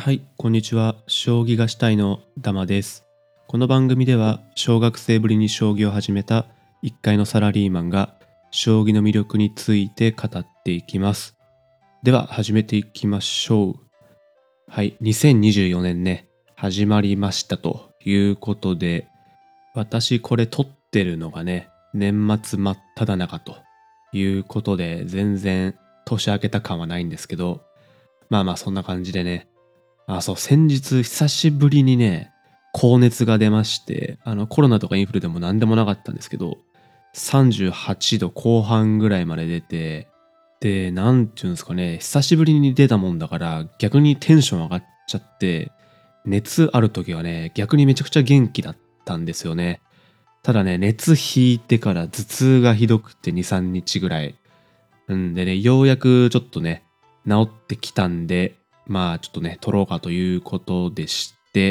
はい、こんにちは。将棋がしたいのダマです。この番組では、小学生ぶりに将棋を始めた一階のサラリーマンが、将棋の魅力について語っていきます。では、始めていきましょう。はい、2024年ね、始まりましたということで、私これ撮ってるのがね、年末真っ只中ということで、全然年明けた感はないんですけど、まあそんな感じでね、先日久しぶりにね、高熱が出まして、コロナとかインフルでも何でもなかったんですけど、38度後半ぐらいまで出て、で、なんていうんですかね、久しぶりに出たもんだから、逆にテンション上がっちゃって、熱ある時はね、逆にめちゃくちゃ元気だったんですよね。ただね、熱引いてから頭痛がひどくて2、3日ぐらい。でね、ようやくちょっとね、治ってきたんで、ちょっとね、撮ろうかということでして、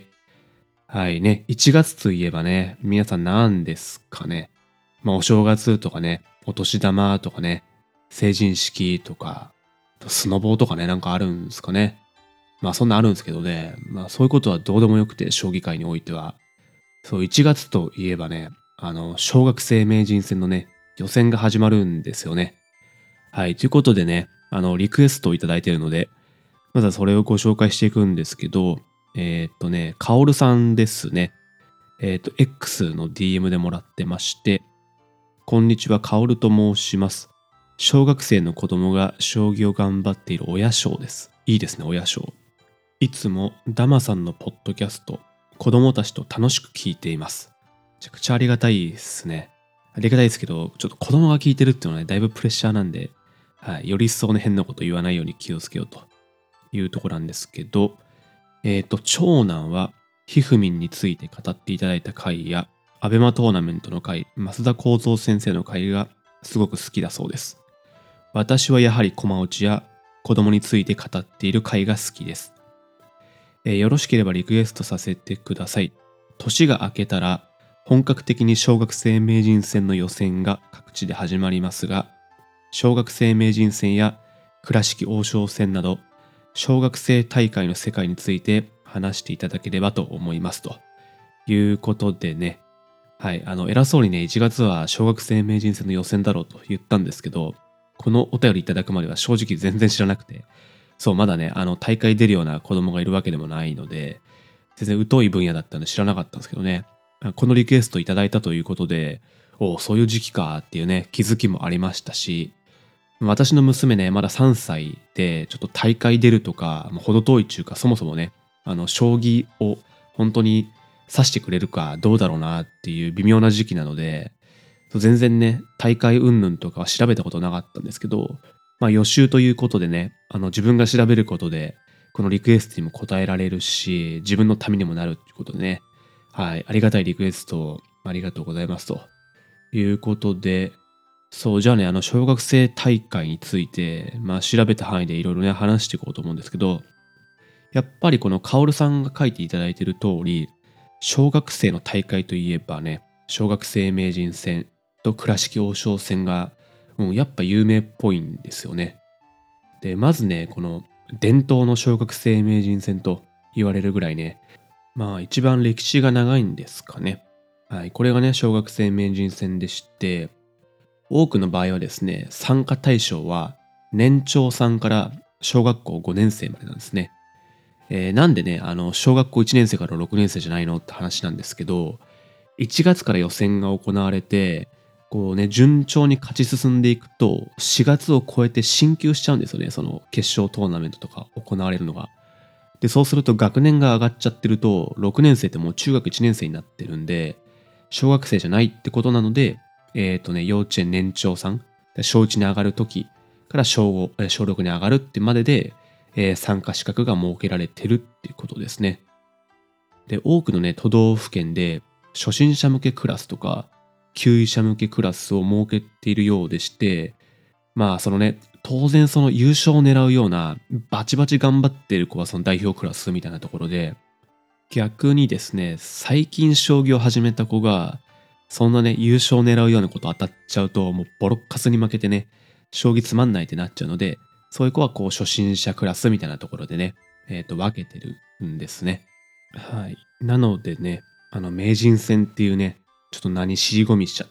はいね、1月といえばね、皆さん何ですかね。お正月とかね、お年玉とかね、成人式とか、スノボーとかね、なんかあるんですかね。そんなあるんですけどね、そういうことはどうでもよくて、将棋界においては。そう、1月といえばね、小学生名人戦のね、予選が始まるんですよね。はい、ということでね、リクエストをいただいているので、まずはそれをご紹介していくんですけど、カオルさんですね。X の DM でもらってまして、こんにちは、カオルと申します。小学生の子供が将棋を頑張っている親将です。いいですね、親将。いつもダマさんのポッドキャスト、子供たちと楽しく聞いています。めちゃくちゃありがたいですね。ありがたいですけど、ちょっと子供が聞いてるっていうのはね、だいぶプレッシャーなんで、はい、より一層ね、変なこと言わないように気をつけようというところなんですけど、長男はひふみんについて語っていただいた回や、アベマトーナメントの回、増田幸三先生の回がすごく好きだそうです。私はやはり駒落ちや子供について語っている回が好きです。よろしければリクエストさせてください。年が明けたら本格的に小学生名人戦の予選が各地で始まりますが、小学生名人戦や倉敷王将戦など小学生大会の世界について話していただければと思いますということでね、はい、偉そうにね、1月は小学生名人戦の予選だろうと言ったんですけど、このお便りいただくまでは正直全然知らなくて、そう、まだね、大会出るような子供がいるわけでもないので、全然疎い分野だったので知らなかったんですけどね、このリクエストいただいたということで、そういう時期かっていうね、気づきもありましたし、私の娘ね、まだ3歳で、ちょっと大会出るとか、程遠いっていうか、そもそもね、将棋を本当に指してくれるかどうだろうなっていう微妙な時期なので、全然ね、大会云々とかは調べたことなかったんですけど、予習ということでね、自分が調べることで、このリクエストにも答えられるし、自分のためにもなるっていうことでね、はい、ありがたいリクエストをありがとうございますということで、そう、じゃあね、小学生大会について、調べた範囲でいろいろね、話していこうと思うんですけど、やっぱりこのカオルさんが書いていただいている通り、小学生の大会といえばね、小学生名人戦と倉敷王将戦が、やっぱ有名っぽいんですよね。で、まずね、この伝統の小学生名人戦と言われるぐらいね、一番歴史が長いんですかね。はい、これがね、小学生名人戦でして、多くの場合はですね、参加対象は年長さんから小学校5年生までなんですね。なんでね、小学校1年生から6年生じゃないのって話なんですけど、1月から予選が行われて、こうね、順調に勝ち進んでいくと、4月を超えて進級しちゃうんですよね、その決勝トーナメントとか行われるのが。で、そうすると学年が上がっちゃってると、6年生ってもう中学1年生になってるんで、小学生じゃないってことなので、幼稚園年長さん、小1に上がる時から小5、小6に上がるってまでで、参加資格が設けられてるっていうことですね。で、多くのね、都道府県で初心者向けクラスとか、級位者向けクラスを設けているようでして、そのね、当然その優勝を狙うようなバチバチ頑張っている子はその代表クラスみたいなところで、逆にですね、最近将棋を始めた子が、そんなね、優勝を狙うようなこと当たっちゃうと、もうボロッカスに負けてね、将棋つまんないってなっちゃうので、そういう子はこう初心者クラスみたいなところでね、 分けてるんですね。はい。なのでね、名人戦っていうね、ちょっと何尻込みしちゃって、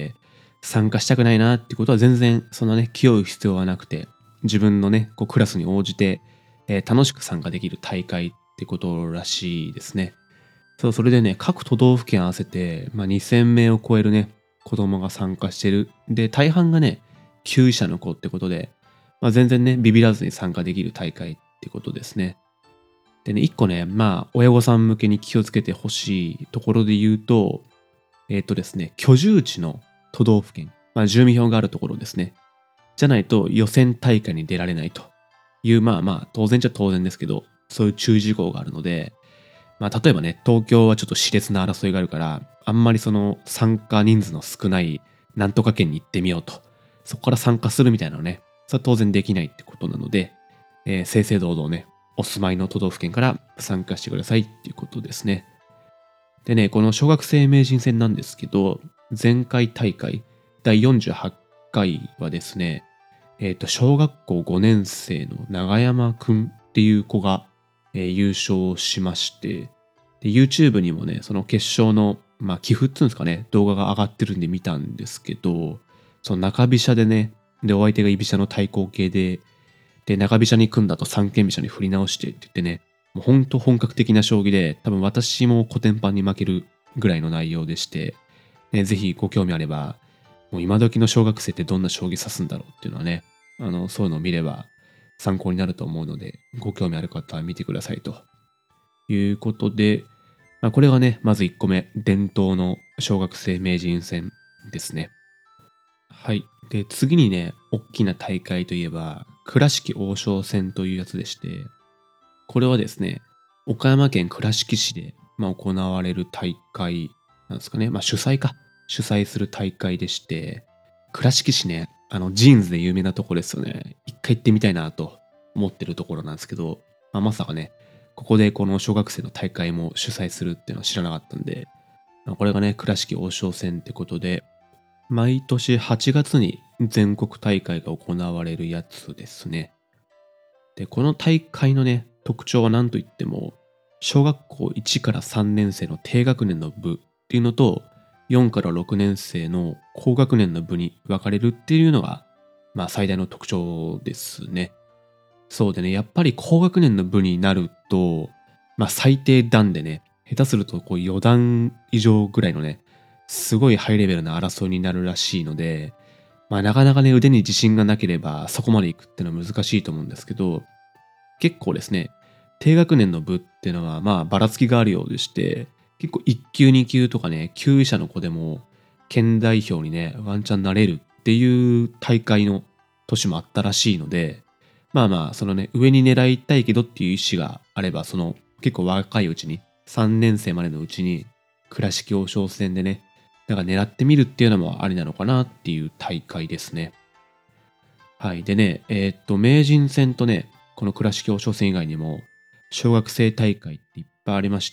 参加したくないなってことは全然そんなね、気負う必要はなくて、自分のね、こうクラスに応じて、楽しく参加できる大会ってことらしいですね。そう、それでね、各都道府県合わせて、2000名を超えるね、子供が参加してる。で、大半がね、級位者の子ってことで、全然ね、ビビらずに参加できる大会ってことですね。でね、一個ね、親御さん向けに気をつけてほしいところで言うと、ですね、居住地の都道府県、住民票があるところですね。じゃないと予選大会に出られないという、当然っちゃ当然ですけど、そういう注意事項があるので、例えばね、東京はちょっと熾烈な争いがあるから、あんまりその参加人数の少ないなんとか県に行ってみようと。そこから参加するみたいなのね、それは当然できないってことなので、正々堂々ね、お住まいの都道府県から参加してくださいっていうことですね。でね、この小学生名人戦なんですけど、前回大会第48回はですね、小学校5年生の永山くんっていう子が、優勝しまして、で、YouTube にもね、その決勝の、寄付っていうんですかね、動画が上がってるんで見たんですけど、その中飛車でね、で、お相手が居飛車の対抗系で、中飛車に組んだと三間飛車に振り直してって言ってね、もうほんと本格的な将棋で、多分私もコテンパンに負けるぐらいの内容でして、ぜひご興味あれば、もう今時の小学生ってどんな将棋指すんだろうっていうのはね、そういうのを見れば参考になると思うので、ご興味ある方は見てくださいということで、これがね、まず1個目、伝統の小学生名人戦ですね。はい。で、次にね、大きな大会といえば、倉敷王将戦というやつでして、これはですね、岡山県倉敷市で、行われる大会なんですかね。主催か。主催する大会でして、倉敷市ね、ジーンズで有名なところですよね。一回行ってみたいなと思ってるところなんですけど、まさかね、ここでこの小学生の大会も主催するっていうのは知らなかったんで、これがね、倉敷王将戦ってことで、毎年8月に全国大会が行われるやつですね。で、この大会のね、特徴は何といっても、小学校1から3年生の低学年の部っていうのと、4から6年生の高学年の部に分かれるっていうのが、最大の特徴ですね。そうでね、やっぱり高学年の部になると、最低段でね、下手するとこう4段以上ぐらいのね、すごいハイレベルな争いになるらしいので、なかなかね、腕に自信がなければそこまで行くってのは難しいと思うんですけど、結構ですね、低学年の部っていうのはばらつきがあるようでして、結構1級2級とかね、級以下の子でも県代表にね、ワンチャンなれるっていう大会の年もあったらしいので、そのね、上に狙いたいけどっていう意思があれば、その結構若いうちに、3年生までのうちに、倉敷王将戦でね、狙ってみるっていうのもありなのかなっていう大会ですね。はい。でね、名人戦とね、この倉敷王将戦以外にも、小学生大会っていっぱいありまして、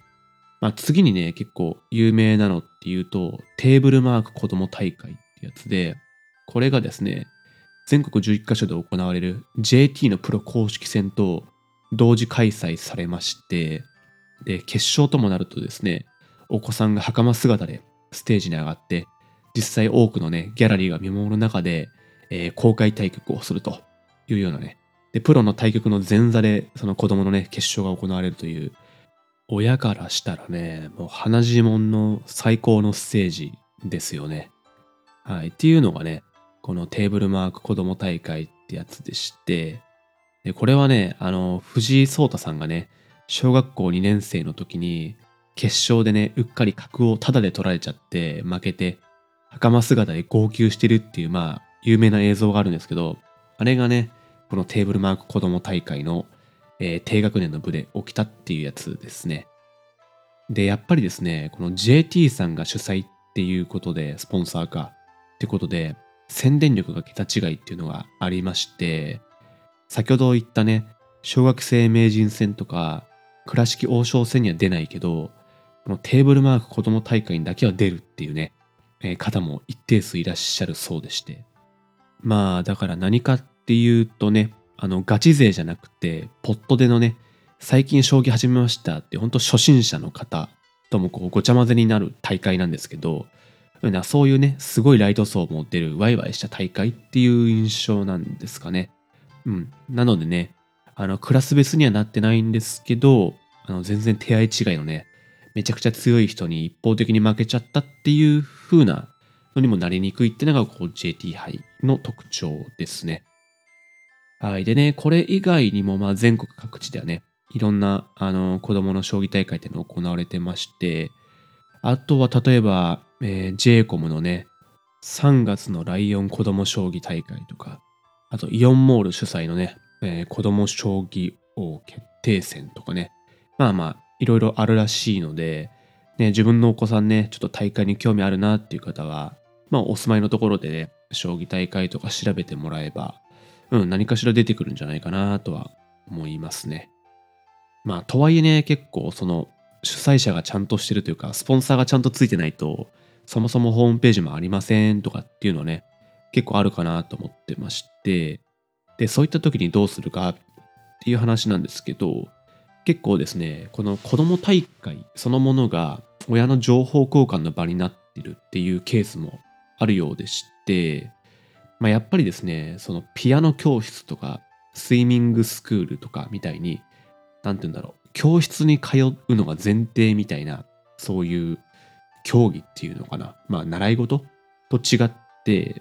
次にね、結構有名なのっていうと、テーブルマーク子供大会ってやつで、これがですね、全国11カ所で行われる JT のプロ公式戦と同時開催されまして、で、決勝ともなるとですね、お子さんが袴姿でステージに上がって、実際多くのね、ギャラリーが見守る中で、公開対局をするというようなね、で、プロの対局の前座で、その子供のね、決勝が行われるという、親からしたらね、もう鼻血もんの最高のステージですよね。はい。っていうのがね、このテーブルマーク子供大会ってやつでして、で、これはね、藤井聡太さんがね、小学校2年生の時に、決勝でね、うっかり角をタダで取られちゃって負けて、袴姿で号泣してるっていう、有名な映像があるんですけど、あれがね、このテーブルマーク子供大会の、低学年の部で起きたっていうやつですね。で、やっぱりですね、この JT さんが主催っていうことで、スポンサーかってことで、宣伝力が桁違いっていうのがありまして、先ほど言ったね、小学生名人戦とか、倉敷王将戦には出ないけど、このテーブルマーク子供大会にだけは出るっていうね、方も一定数いらっしゃるそうでして。だから何かっていうとね、 ガチ勢じゃなくて、ポットでのね、最近将棋始めましたって、本当初心者の方ともこうごちゃ混ぜになる大会なんですけど、そういうね、すごいライト層も出るワイワイした大会っていう印象なんですかね。なのでね、クラス別にはなってないんですけど、全然手合い違いのね、めちゃくちゃ強い人に一方的に負けちゃったっていう風なのにもなりにくいっていうのがこう JT 杯の特徴ですね。はい。でね、これ以外にもまあ全国各地ではね、いろんな子供の将棋大会っていうのが行われてまして、あとは例えば、j コムのね、3月のライオン子供将棋大会とか、あとイオンモール主催のね、子供将棋王決定戦とかね、まあまあ、いろいろあるらしいので、ね、自分のお子さんね、ちょっと大会に興味あるなっていう方は、まあお住まいのところでね、将棋大会とか調べてもらえば、何かしら出てくるんじゃないかなとは思いますね。まあ、とはいえね、結構その主催者がちゃんとしてるというか、スポンサーがちゃんとついてないと、そもそもホームページもありませんとかっていうのはね、結構あるかなと思ってまして、で、そういった時にどうするかっていう話なんですけど、結構ですね、この子供大会そのものが親の情報交換の場になってるっていうケースもあるようでして、まあ、やっぱりですね、そのピアノ教室とかスイミングスクールとかみたいに、なんて言うんだろう、教室に通うのが前提みたいな、そういう競技っていうのかな。まあ、習い事と違って、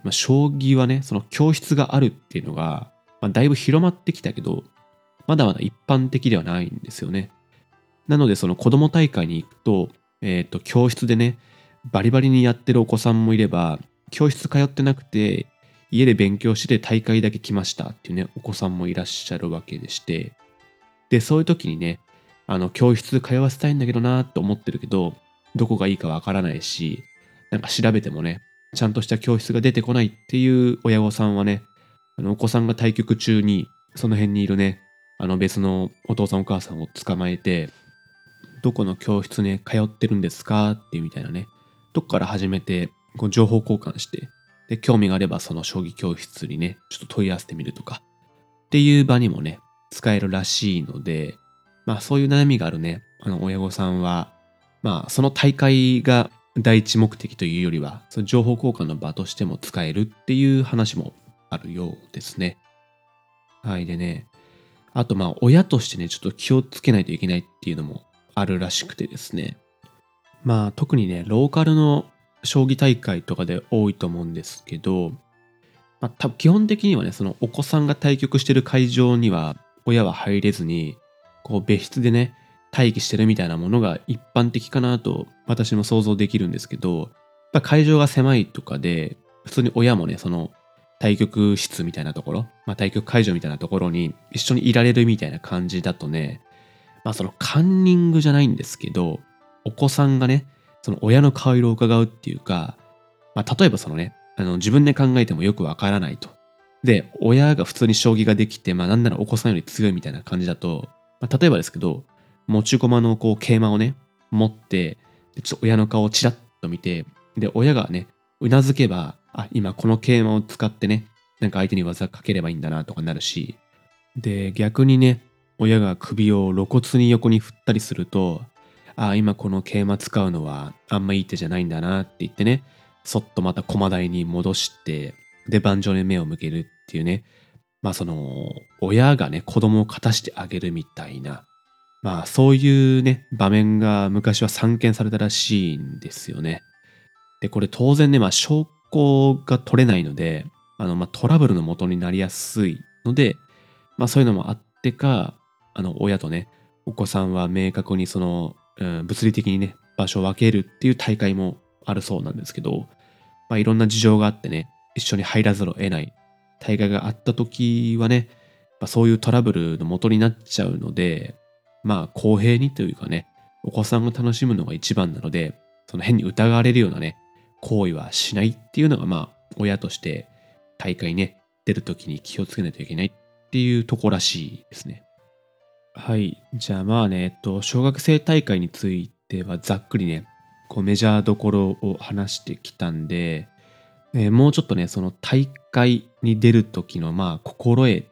まあ、将棋はね、その教室があるっていうのが、まあ、だいぶ広まってきたけど、まだまだ一般的ではないんですよね。なので、その子供大会に行くと、教室でね、バリバリにやってるお子さんもいれば、教室通ってなくて、家で勉強して大会だけ来ましたっていうね、お子さんもいらっしゃるわけでして、で、そういう時にね、教室通わせたいんだけどなと思ってるけど、どこがいいかわからないし、なんか調べてもね、ちゃんとした教室が出てこないっていう親御さんはね、お子さんが対局中に、その辺にいるね、別のお父さんお母さんを捕まえて、どこの教室に通ってるんですかっていうみたいなね、どこから始めて、こう情報交換して、で、興味があればその将棋教室にね、ちょっと問い合わせてみるとか、っていう場にもね、使えるらしいので、まあそういう悩みがあるね、親御さんは、まあその大会が第一目的というよりは、その情報交換の場としても使えるっていう話もあるようですね。はい。でね、あとまあ親としてね、ちょっと気をつけないといけないっていうのもあるらしくてですね。まあ特にね、ローカルの将棋大会とかで多いと思うんですけど、まあ、基本的にはね、そのお子さんが対局してる会場には親は入れずに、こう別室でね、待機してるみたいなものが一般的かなと私も想像できるんですけど、やっぱ会場が狭いとかで、普通に親もね、その対局室みたいなところ、まあ、対局会場みたいなところに一緒にいられるみたいな感じだとね、まあそのカンニングじゃないんですけど、お子さんがね、その親の顔色を伺うっていうか、まあ例えばそのね、自分で考えてもよくわからないと。で、親が普通に将棋ができて、まあなんならお子さんより強いみたいな感じだと、まあ例えばですけど、持ち駒のこう桂馬をね、持って、でちょっと親の顔をチラッと見て、で、親がね、うなずけば、あ、今この桂馬を使ってね、なんか相手に技かければいいんだなとかなるし、で、逆にね、親が首を露骨に横に振ったりすると、ああ、今この桂馬使うのはあんまいい手じゃないんだなって言ってね、そっとまた駒台に戻して、で、盤上に目を向けるっていうね、まあその、親がね、子供を勝たしてあげるみたいな、まあそういうね、場面が昔は散見されたらしいんですよね。で、これ当然ね、まあ証拠が取れないので、まあトラブルの元になりやすいので、まあそういうのもあってか、親とね、お子さんは明確にその、物理的にね、場所を分けるっていう大会もあるそうなんですけど、まあいろんな事情があってね、一緒に入らざるを得ない大会があった時はね、まあ、そういうトラブルの元になっちゃうので、まあ公平にというかね、お子さんが楽しむのが一番なので、その変に疑われるようなね、行為はしないっていうのがまあ親として大会ね、出る時に気をつけないといけないっていうとこらしいですね。はい。じゃあまあね、小学生大会についてはざっくりね、こうメジャーどころを話してきたんで、もうちょっとね、その大会に出る時のまあ心得っ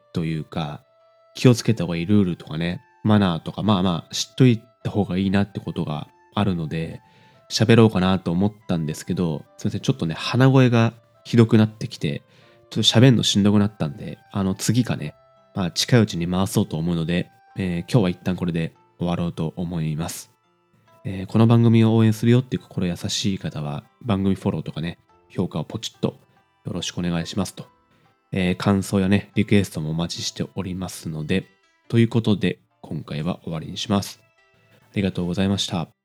というか、気をつけた方がいいルールとかね、マナーとか、まあまあ、知っといた方がいいなってことがあるので、喋ろうかなと思ったんですけど、すいません、ちょっとね、鼻声がひどくなってきて、ちょっと喋んのしんどくなったんで、次かね、まあ、近いうちに回そうと思うので、今日は一旦これで終わろうと思います。この番組を応援するよっていう心優しい方は、番組フォローとかね、評価をポチッとよろしくお願いしますと。感想やね、リクエストもお待ちしておりますので、ということで、今回は終わりにします。ありがとうございました。